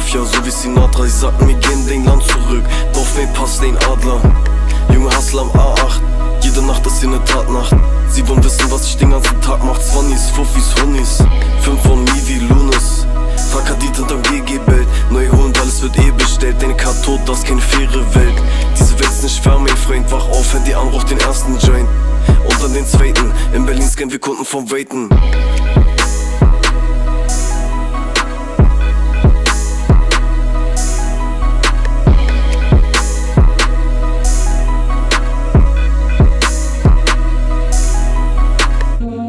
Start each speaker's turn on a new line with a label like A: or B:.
A: Mafia, so wie Sinatra. Sie sagten, wir gehen den Land zurück, doch wen passt den Adler? Junge Hustler am A8, jede Nacht ist hier ne Tatnacht. Sie wollen wissen, was ich den ganzen Tag mach. 20s, Fuffis, Honis, 5 von mir wie Lunis. Verkadit hinterm GG-Bild, neu holen, alles wird bestellt. Den K tot, das ist keine faire Welt. Diese Welt ist nicht fair, mein Freund. Wach auf, Handy an, rauch den ersten Joint. Und dann den zweiten, in Berlin scannen wir Kunden vom Waiten.